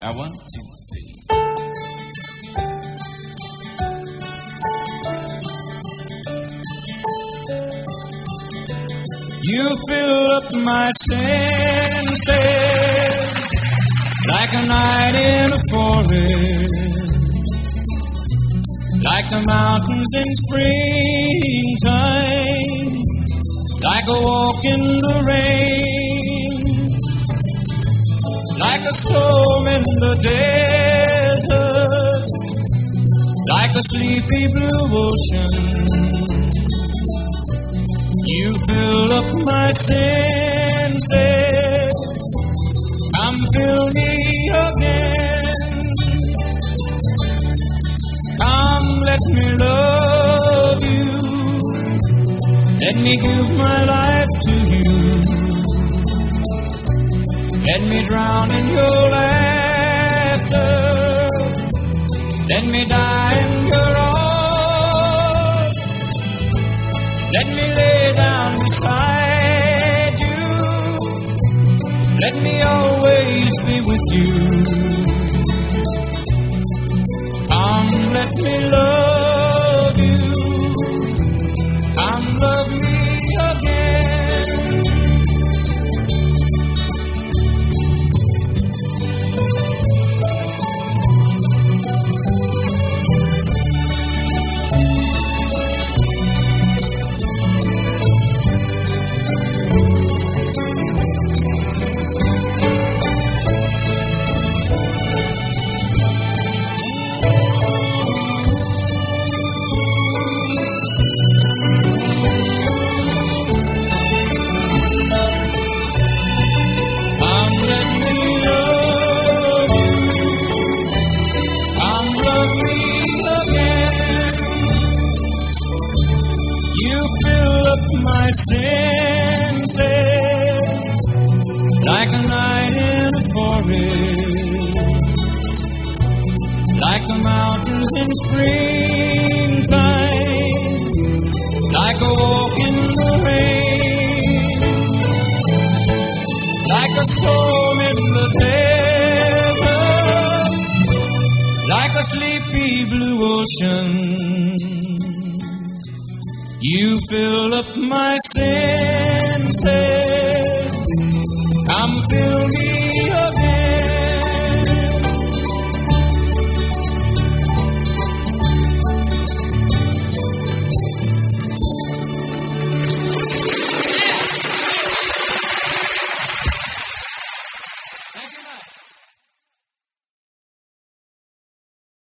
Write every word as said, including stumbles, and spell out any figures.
Uh, one, two, three. You fill up my senses like a night in a forest, like the mountains in springtime, like a walk in the rain, like a storm in the desert, like a sleepy blue ocean. You fill up my senses, come fill me again. Come, let me love you, let me give my life to you. Let me drown in your laughter, let me die in your arms. Let me lay down beside you, let me always be with you. Come, let me love you, come love me again. My senses like a night in a forest, like the mountains in springtime, like a walk in the rain, like a storm in the desert, like a sleepy blue ocean. You fill up my senses, come fill me